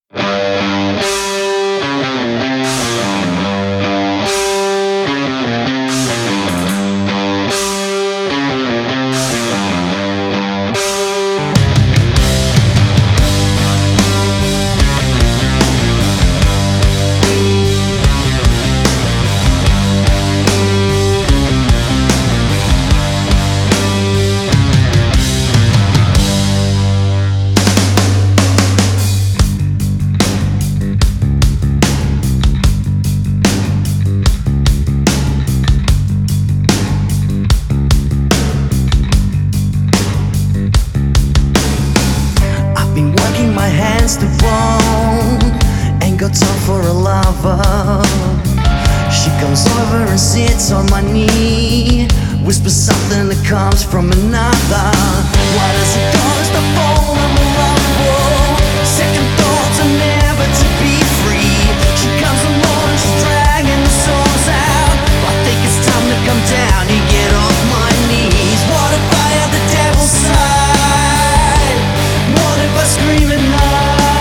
To bone, ain't got time for a lover. She comes over and sits on my knee, whispers something that comes from another. Why does it cost the phone? I'm unlovable. Second thoughts are never to be free. She comes along, she's dragging the songs out. I think it's time to come down and get off my knees. What if I had the devil's side? What if I scream at night?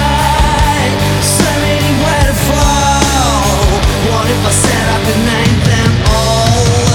If I said I could name them all.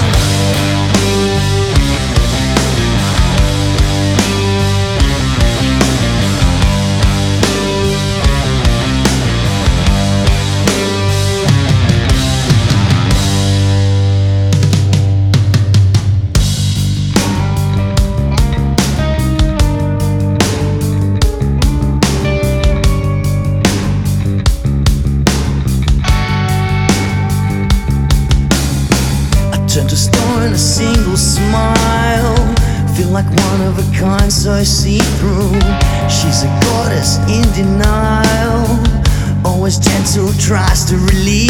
Turn to stone in a single smile. Feel like one of a kind, so I see through. She's a goddess in denial, always gentle, tries to release